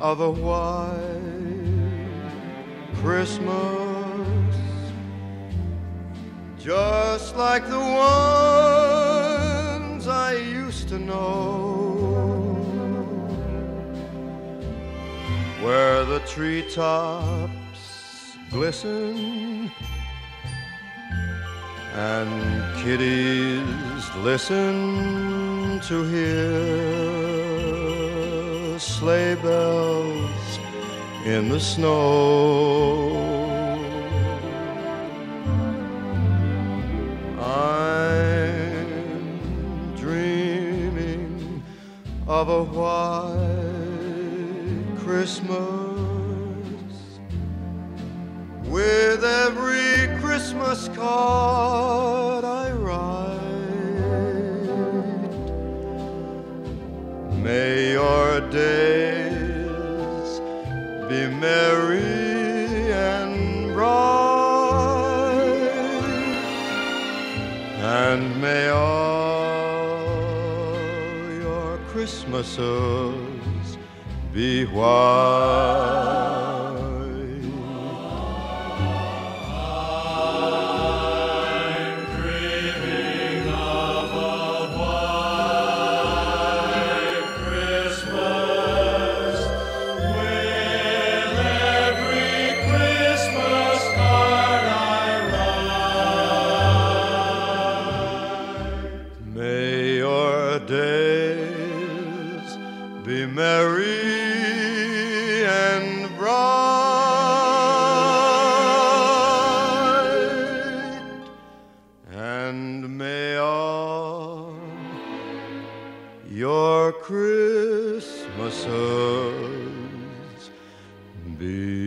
of a white Christmas, just like the ones I used to know, where the treetops glisten and kiddies listen to hear sleigh bells in the snow. I'm dreaming of a white Christmas, with every Christmas card I write. May your days be merry and bright, and may all your Christmases be white. May your days be merry and bright, and may all your Christmases be